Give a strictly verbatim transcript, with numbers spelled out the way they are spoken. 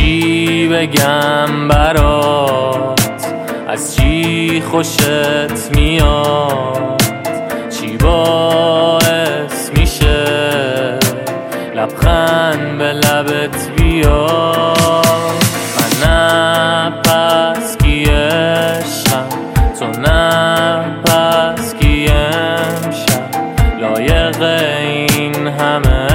چی بگم برات، از چی خوشت میاد، چی باعث میشه لبخند به لبت بیاد. من نه پس کی عشقم، تو نه پس کی امشب لایق این همه